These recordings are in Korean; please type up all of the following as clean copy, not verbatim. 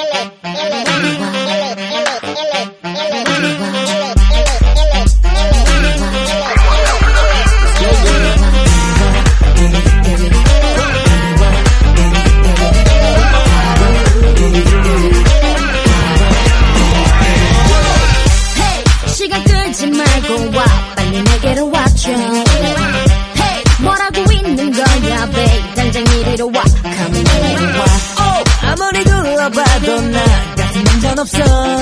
시간 끌지 말고 와 빨리 내게로 와줘. Hey, 뭐라고 있는 거야 babe 당장 이리로 와 come 이리로 와. 아무리 둘러봐도 나 같은 남자는 없어.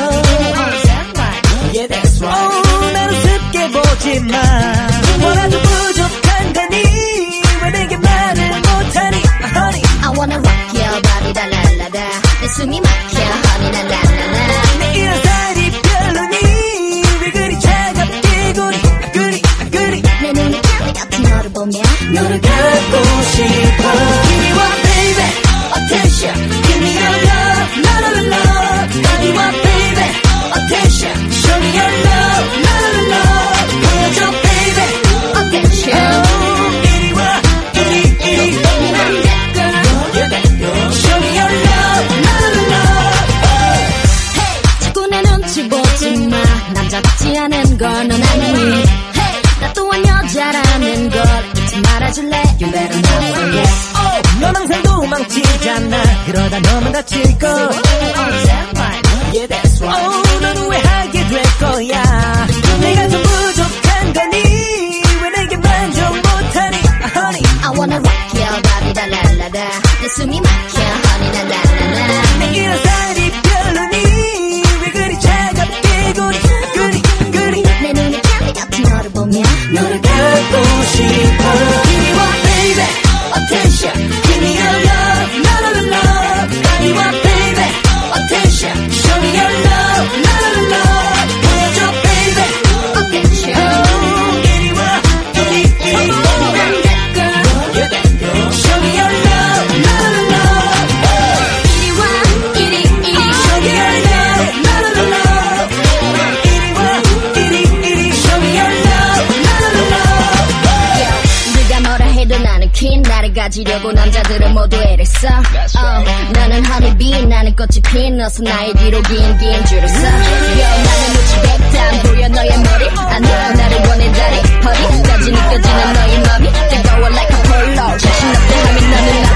Yeah that's right. 나는 쉽게 보지마. 뭐가 좀 부족한 거니 왜 내게 말을 못하니 honey. I wanna rock your body 달랄라다 내 숨이 막혀 honey 날랄라라. 내 이런 살이 별로니 왜 그리 차갑게 그리 내 눈이 캔디 같은 너를 보면 너를 갖고 싶어. 이리 와 baby attention give me your love la la la la. 이리 와 baby attention show me your love la la la la. 보여줘 baby attention. 이리 와 이리 난 that girl. show me your love la la la la. Hey, 자꾸 내 눈치 보지 마 남자답지 않은 걸 넌 아니. Hey, 나 또한 여자라는 걸 잊지 말아줄래. You better not forget. 넌 항상 도망치잖아. 그러다 너만 다칠걸. Yeah that's right. 넌 후회하게 될 거야. 내가 좀 부족한 거니 왜 내게 만족 못하니 honey. I wanna rock your body 달랄라다 내 숨이 막혀 honey 날랄라라. 내 이런 살이 별로니 왜 그리 차갑게 그리 내 눈이 캔디 같은 너를 보면 너를 갖고 싶어. 이리 와 baby attention give me your love la la la la. 이리 와 baby attention show me your love la la la la. 보여줘 baby attention. 이리 와 이리 난 that girl. show me your love la la la la. 이리 와 이리 show me your love la la la la. 이리 와 이리 show me your love la la la la. 네가 뭐라 해도 나는 퀸 나를 가지려고 남자들은 모두 애랬어. 너는 허니비 나는 꽃이 핀 어서 나의 뒤로 긴 줄을 서. 나는 눈치 백단 보여 너의 머리 아니야 나를 원해 다리 허리까지 느껴지는 너의 맘이 뜨거워 like a polo 자신 없다 하면 너는